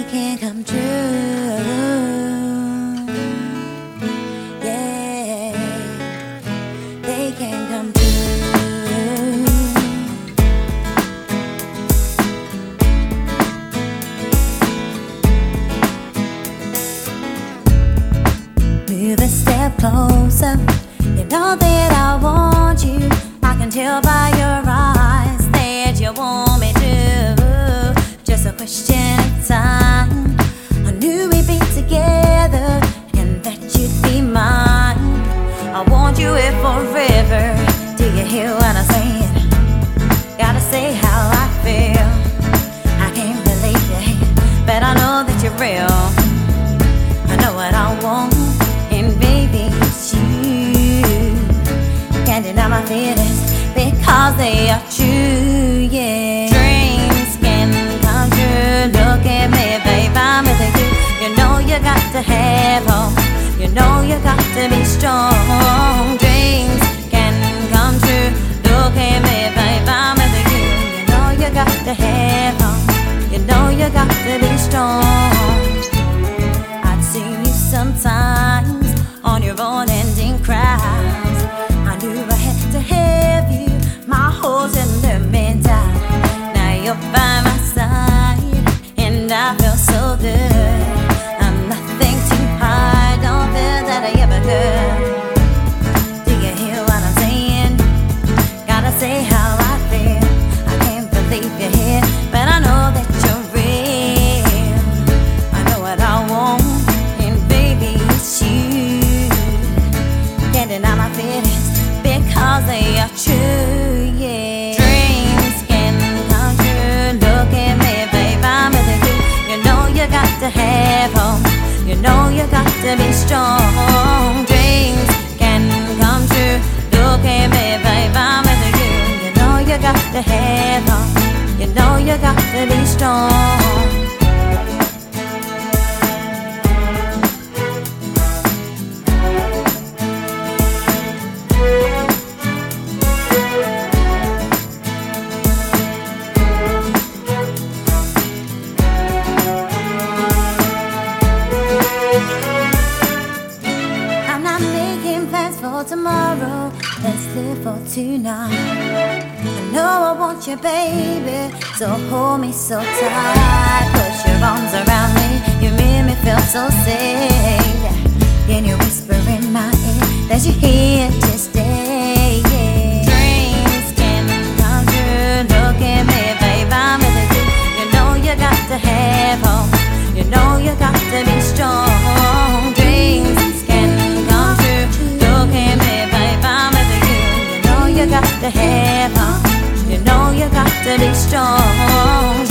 can come true. Yeah, they can come true. Move a step closer. You know that I want you. I can tell by your eyes that you want me to. Just a question of time. I knew we'd be together and that you'd be mine. I want you here forever. Do you hear what I'm saying? Gotta say how I feel. I can't believe you here, but I know that you're real. I know what I want, and baby, it's you. Can't deny my feelings because they are true, yeah. Dreams can come true. Look at me, babe, I'm with you. You know you got to have hope. You know you got to be strong. Dreams can come true. Look at me, babe, I'm with you. You know you got to have hope. You know you got to be strong. I'd seen you sometimes on your own ending cries. I knew I had to have you. My holes in the meantime. Now you're by my side, and I feel so good. I'm nothing too hard. Don't feel that I ever could. Do you hear what I'm saying? Gotta say how I feel. I can't believe you're here, but I know that you're real. I know what I want, and baby, it's you. Can't deny my feelings because they are true, yeah. Dreams can come true. Look at me, babe, I'm with you. You know you got to have hope. You know you got to be strong. Dreams can come true. Look at me, babe, I'm with you. You know you got to have hope. You know you got to be strong. For tomorrow, let's live for tonight. I know I want you, baby, so hold me so tight. Put your arms around me, you make me feel so safe. Can you whisper in my ear that you're here to stay? Yeah. Dreams can come true. Look at me, babe, I'm with you. You know you got to have hope. You know you got to be strong. Dreams can come true. Look at me, babe, I'm with you. You know you got to have hope. You know you got to be strong.